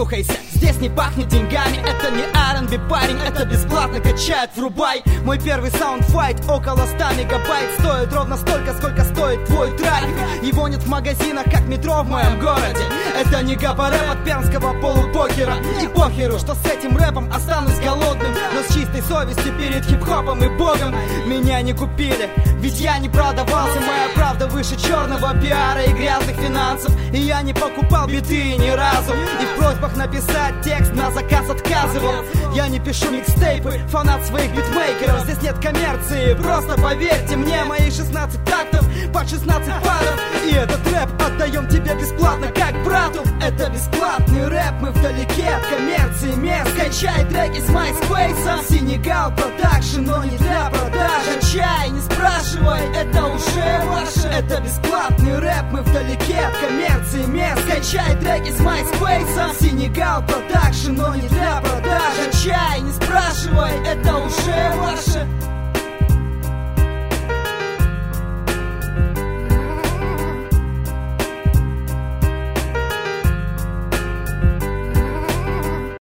принюхайся, здесь не пахнет деньгами. Это не R&B, парень, это бесплатно качает, врубай. Мой первый саундфайт около 100 мегабайт. Стоит ровно столько, сколько стоит твой трафик. Его нет в магазинах, как метро в моем городе. Это не гапа-рэп от пермского полупокера. И похеру, что с этим рэпом останусь голодным, но с чистой совестью перед хип-хопом и богом. Меня не купили, ведь я не продавался. Моя правда выше черного пиара и грязных финансов. И я не покупал биты ни разу, и в просьбах написать текст на заказ отказывал. Я не пишу микстейпы, фанат своих битмейкеров. Здесь нет коммерции, просто поверьте мне. Мои 16 тактов под 16 паров. И этот рэп отдаем тебе бесплатно, как брату. Это бесплатный рэп, мы вдалеке от коммерции мест. Скачай треки с MySpace, Сенегал продакшн, но не для продажи. Чай, не спрашивай, это уже ваше. Это бесплатный рэп, мы вдалеке от коммерции мест. Скачай треки с MySpace, Сенегал продакшн, но не для продажи. Чай, не спрашивай, это уже ваше.